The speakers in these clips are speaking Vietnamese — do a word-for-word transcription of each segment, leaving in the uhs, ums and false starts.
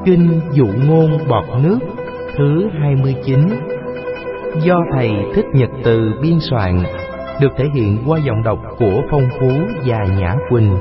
Kinh Dụ Ngôn Bọt Nước thứ hai mươi chín, do thầy Thích Nhật Từ biên soạn, được thể hiện qua giọng đọc của Phong Phú và Nhã Quỳnh.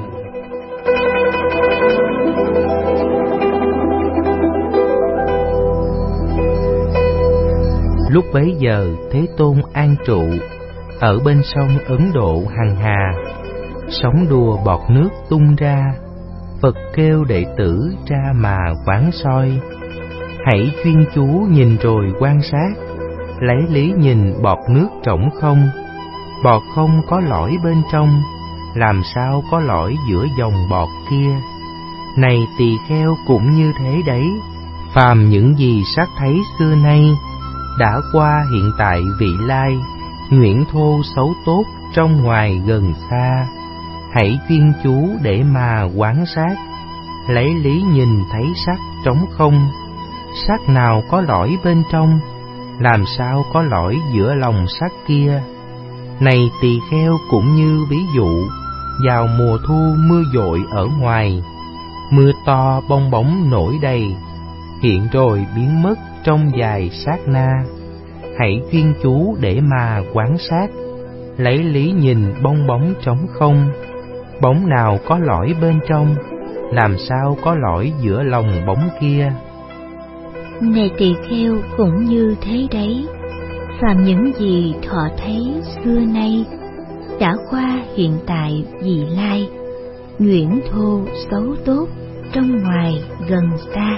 Lúc bấy giờ Thế Tôn an trụ ở bên sông Ấn Độ hằng hà, sóng đùa bọt nước tung ra. Phật kêu đệ tử ra mà quán soi, hãy chuyên chú nhìn rồi quan sát, lấy lý nhìn bọt nước trống không. Bọt không có lõi bên trong, làm sao có lõi giữa dòng bọt kia. Này tỳ kheo cũng như thế đấy, phàm những gì sắc thấy xưa nay, đã qua hiện tại vị lai, nhuyễn thô xấu tốt trong ngoài gần xa. Hãy chuyên chú để mà quán sát, lấy lý nhìn thấy sắc trống không. Sắc nào có lõi bên trong, làm sao có lõi giữa lòng sắc kia. Này tỳ kheo cũng như ví dụ, vào mùa thu mưa dội ở ngoài, mưa to bong bóng nổi đầy, hiện rồi biến mất trong vài sát na. Hãy chuyên chú để mà quán sát, lấy lý nhìn bong bóng trống không. Bóng nào có lõi bên trong, làm sao có lõi giữa lòng bóng kia. Này tỳ kheo cũng như thế đấy, phàm những gì thọ thấy xưa nay, đã qua hiện tại vị lai, nhuyễn thô xấu tốt trong ngoài gần xa.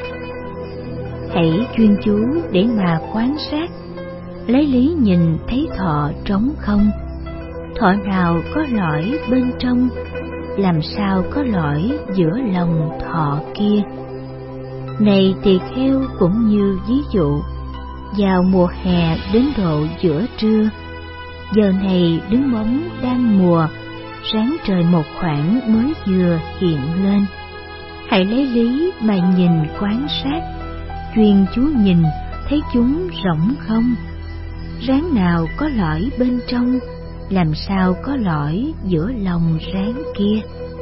Hãy chuyên chú để mà quan sát, lấy lý nhìn thấy thọ trống không. Thọ nào có lõi bên trong, làm sao có lõi giữa lòng thọ kia. Này tỳ kheo cũng như ví dụ, vào mùa hè đến độ giữa trưa, giờ này đứng bóng đang mùa, sáng trời một khoảng mới vừa hiện lên. Hãy lấy lý mà nhìn quan sát, chuyên chú nhìn thấy chúng rỗng không. Ráng nào có lõi bên trong, làm sao có lõi giữa lòng ráng kia.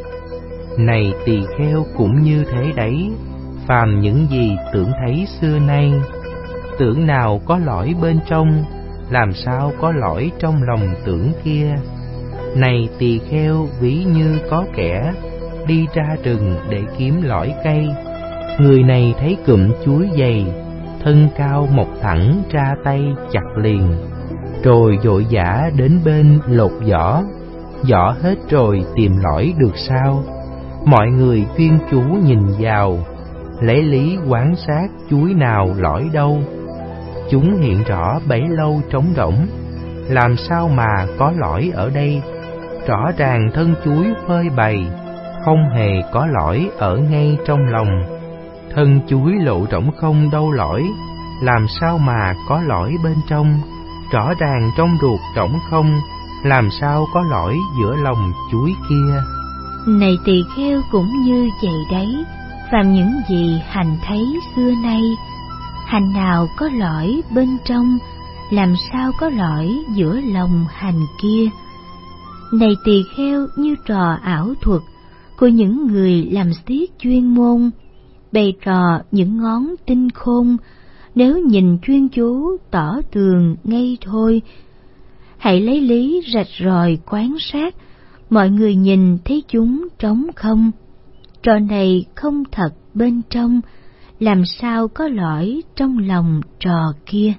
Này tỳ kheo cũng như thế đấy, phàm những gì tưởng thấy xưa nay, tưởng nào có lõi bên trong, làm sao có lõi trong lòng tưởng kia. Này tỳ kheo ví như có kẻ đi ra rừng để kiếm lõi cây. Người này thấy cụm chuối dày, thân cao mọc thẳng ra tay chặt liền, rồi vội vã đến bên lột vỏ. Vỏ hết rồi tìm lõi được sao? Mọi người chuyên chú nhìn vào, lấy lý quán sát chuối nào lõi đâu. Chúng hiện rõ bấy lâu trống rỗng, làm sao mà có lõi ở đây. Rõ ràng thân chuối phơi bày, không hề có lõi ở ngay trong lòng. Thân chuối lộ rỗng không đâu lõi, làm sao mà có lõi bên trong. Rõ ràng trong ruột rỗng không, làm sao có lõi giữa lòng chuối kia. Này tỳ kheo cũng như vậy đấy, phàm những gì hành thấy xưa nay, hành nào có lõi bên trong, làm sao có lõi giữa lòng hành kia. Này tỳ kheo như trò ảo thuật của những người làm xiết chuyên môn, bày trò những ngón tinh khôn, nếu nhìn chuyên chú tỏ tường ngay thôi. Hãy lấy lý rạch ròi quan sát, mọi người nhìn thấy chúng trống không. Trò này không thật bên trong, làm sao có lõi trong lòng trò kia.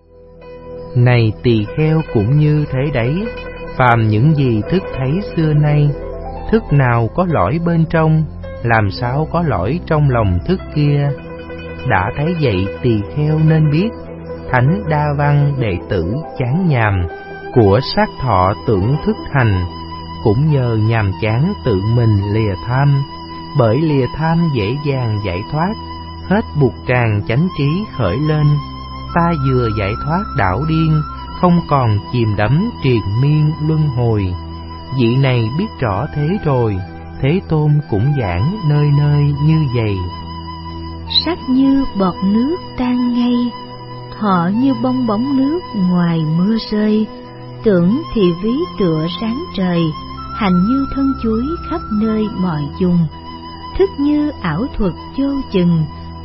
Này tỳ kheo cũng như thế đấy, phàm những gì thức thấy xưa nay, thức nào có lõi bên trong, làm sao có lõi trong lòng thức kia. Đã thấy vậy tỳ kheo nên biết, thánh đa văn đệ tử chán nhàm của sát thọ tưởng thức hành, cũng nhờ nhàm chán tự mình lìa tham. Bởi lìa tham dễ dàng giải thoát, hết buộc tràng chánh trí khởi lên. Ta vừa giải thoát đảo điên, không còn chìm đắm triền miên luân hồi. Vị này biết rõ thế rồi, Thế Tôn cũng giảng nơi nơi như vậy. Sắc như bọt nước tan ngay, thọ như bong bóng nước ngoài mưa rơi. Tưởng thì ví tựa sáng trời, hành như thân chuối khắp nơi mọi vùng. Thức như ảo thuật vô chừng,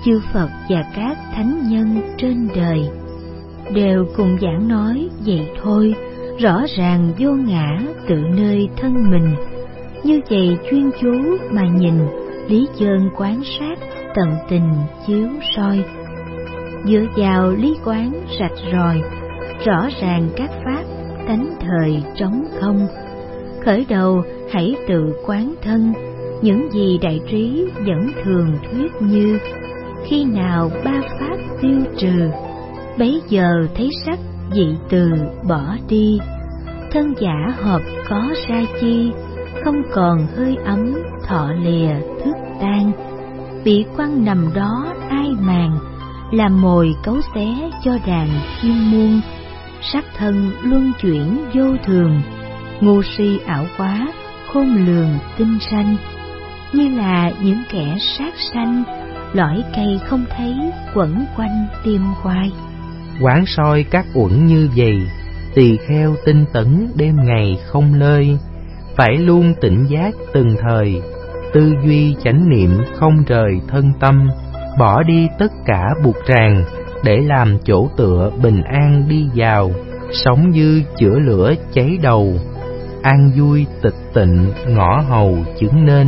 chư Phật và các thánh nhân trên đời đều cùng giảng nói vậy thôi, rõ ràng vô ngã tự nơi thân mình. Như vậy chuyên chú mà nhìn, lý dân quán sát, tận tình chiếu soi. Dựa vào lý quán rạch ròi, rõ ràng các pháp tánh thời trống không. Khởi đầu hãy tự quán thân, những gì đại trí vẫn thường thuyết như: khi nào ba pháp tiêu trừ, bấy giờ thấy sắc dị từ bỏ đi. Thân giả hợp có ra chi, không còn hơi ấm thọ lìa thức tan. Vị quan nằm đó ai màng, làm mồi cấu xé cho đàn chim muôn. Sắc thân luân chuyển vô thường, ngu si ảo quá khôn lường tinh sanh. Như là những kẻ sát sanh, lõi cây không thấy quẩn quanh tim khoai. Quán soi các uẩn như vậy, tỳ kheo tinh tấn đêm ngày không lơi. Phải luôn tỉnh giác từng thời, tư duy chánh niệm không rời thân tâm. Bỏ đi tất cả buộc ràng, để làm chỗ tựa bình an đi vào. Sống như chữa lửa cháy đầu, an vui tịch tịnh ngõ hầu chứng nên.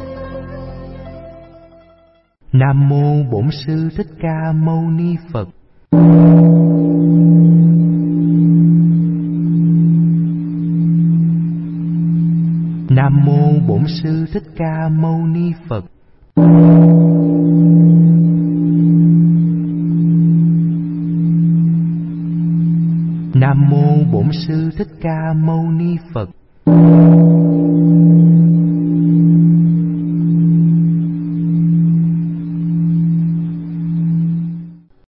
Nam mô Bổn Sư Thích Ca Mâu Ni Phật. Nam mô Bổn Sư Thích Ca Mâu Ni Phật. Nam mô Bổn Sư Thích Ca Mâu Ni Phật.